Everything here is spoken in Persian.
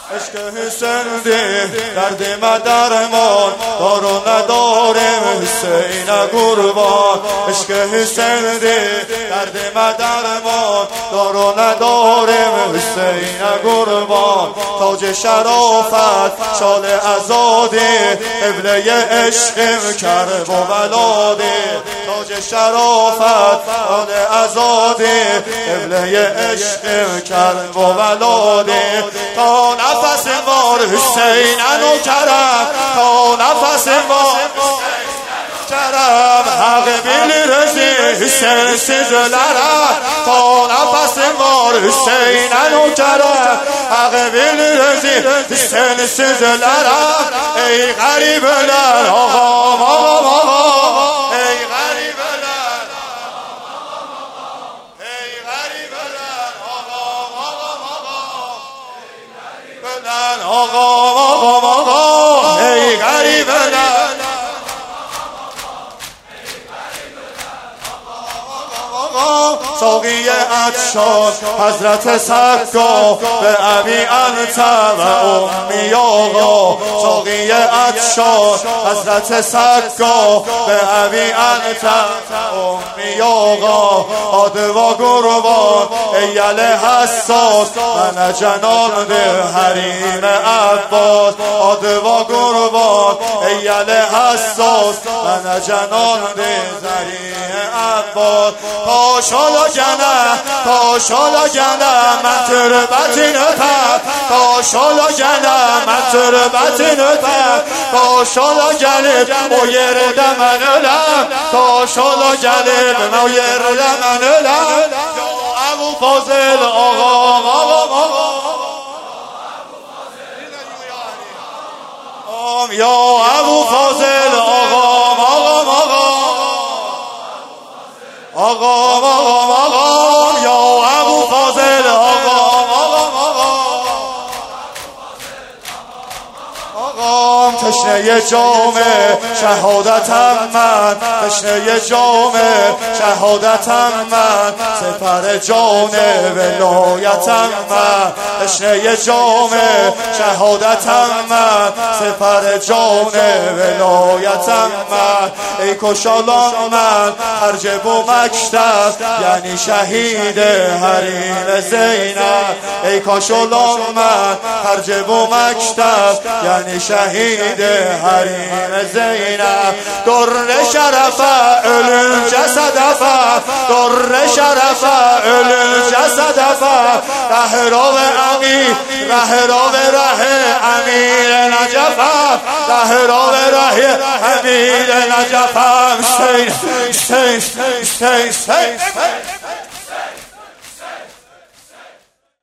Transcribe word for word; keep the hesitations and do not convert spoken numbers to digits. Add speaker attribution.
Speaker 1: عشق حسین دی درد ما درمان دارو نداریم حسین قربان. عشق حسین دی درد ما درمان دارو نداریم حسین قربان. تاج شرافت شال آزادی قبله عشق کرب و ولادی. تاج شرافت شال آزادی قبله عشق کرب و ولادی. تا نفس مار حسین انو کرم تا نفس مار کرم حق بیل رزی حسین سیزلرم تا نفس مار حسین انو کرم حق بیل رزی حسین سیزلرم. ای غریب لر آقا آقا آقا ای غریب لر ای غریب لر آقا آقا آقا آقا ای غریب لر ساقی عطشان حضرت سقا به ابی انت و امی آقا. ساقی عطشان حضرت سقا به ابی انت و امی آقا. آدوا قربان ایل حساس من جنان به حریم عباس. آدوا قربان ایل حساس من جنان به حریم عباس. پاشالا جنه پاشالا جنه من تربتی نتر پاشالا جنه من تربتی نتر. پاشالا جلب و یرد من علم پاشالا جلب و یرد من علم. یا ابو فاضل آقا آقا آقا یا ابو فاضل آقا آقا آقا آقا آقا یا ابو فاضل آقا آقا آقا. تشنه جام شهادتم من تشنه جام شهادتم من سپر جان ولایتم من. تشنه جام شهادتم من سپر جان ولایتم من. ای کشالان من حرجب و مکتب یعنی شهید حریم زینب. ای کاشالان من حرجب و مکتب یعنی شهید حریم زینب. در شرفه علم جسدفه در شرفه علم جسدفه. ره راو امیر ره راو ره امیر نجفه ره راو ره امیر نجفه. حسین حسین حسین حسین